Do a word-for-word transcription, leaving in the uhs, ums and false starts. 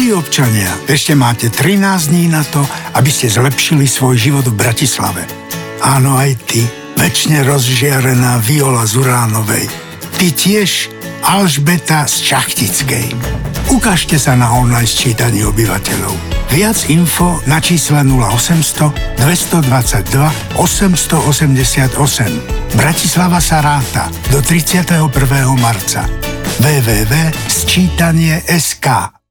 Milí občania, ešte máte trinásť dní na to, aby ste zlepšili svoj život v Bratislave. Áno, aj ty, večne rozžiarená Viola z Uránovej. Ty tiež, Alžbeta z Čachtickej. Ukážte sa na online sčítaní obyvateľov. Viac info na čísle nula osemsto dvestodvadsaťdva osemstoosemdesiatosem. Bratislava sa ráta do tridsiateho prvého marca. w w w bodka sčítanie bodka es ká